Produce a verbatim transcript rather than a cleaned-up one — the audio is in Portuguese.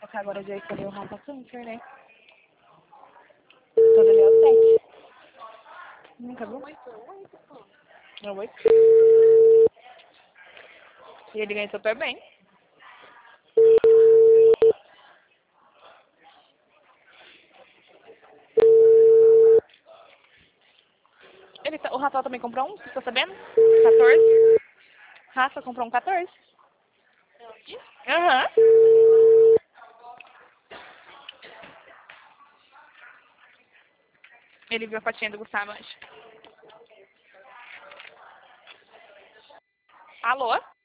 Agora já escolheu o Rafa Câncer, né? Todo ali é o sete. Nunca viu? É o oito. E ele ganha super bem. Ele, tá- o Rafael também comprou um, você tá sabendo? quatorze. Rafa comprou um quatorze. Aham. Ele viu a fotinha do Gustavo, acho. Alô?